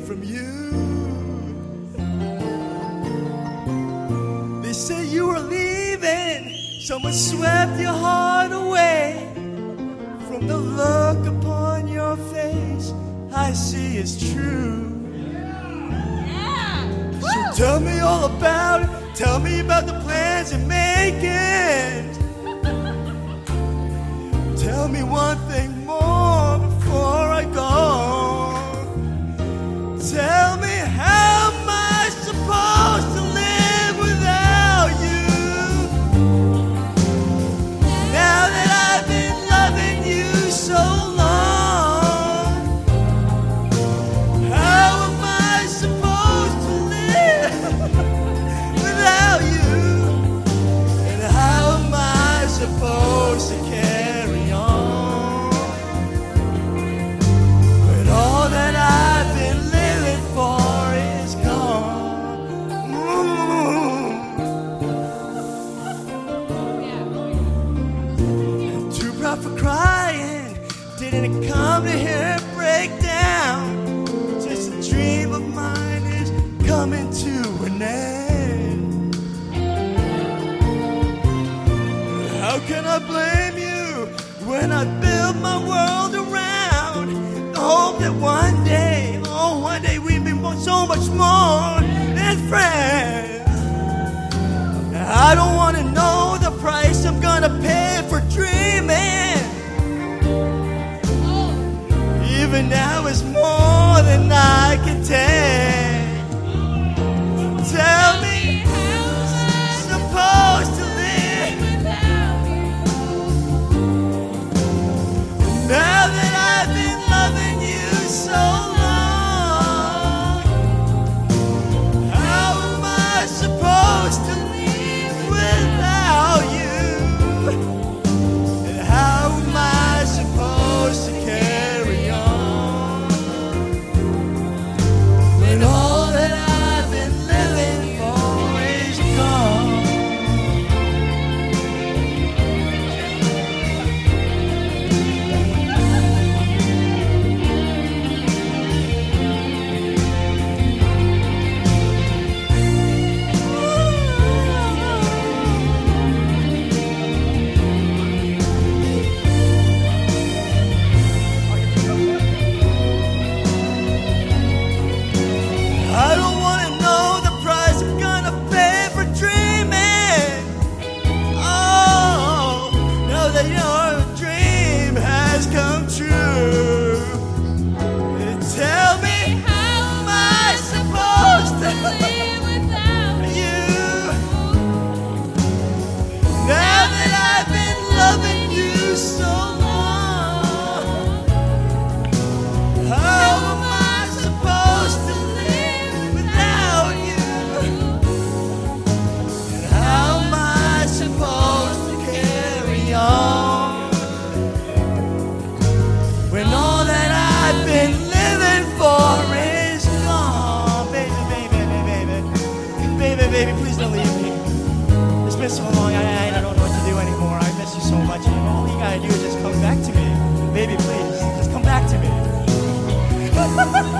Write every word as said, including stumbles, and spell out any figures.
from you. They say you were leaving, someone swept your heart away. From the look upon your face, I see it's true. So tell me all about it. Tell me about the plans you're making. Tell me one thing more before I go. Tell me, how am I supposed to live without you? Now that I've been loving you so long, how am I supposed to live without you? And how am I supposed to carry on when all that I've been living for is gone? Mm. Too proud for crying, didn't come to hear it break down. Just a dream of mine is coming to an end. How can I blame you when I build my world around the hope that one day, oh, one day we'd be mo- so much more than friends? I don't want to know the price I'm gonna pay for dreaming. Even now is more than I can take. Tell me, how am I supposed to live without you? Now that I've been loving you so long, how am I supposed to live without you? And how am I supposed to carry on when all that I've been living for is gone? I don't want to know the price I'm gonna pay for dreaming. Oh, now that your dream has come true. Tell me, how am I supposed to live without you? Now that I've been loving you so long, how am I supposed to live without you? And how am I supposed to carry on when all that I've been living for is gone? Baby, baby, baby, baby, baby, baby, please don't leave me. It's been so long, I, I, I don't know what to do anymore. I miss you so much, and all you gotta do is just come back to me. Baby, please, just come back to me.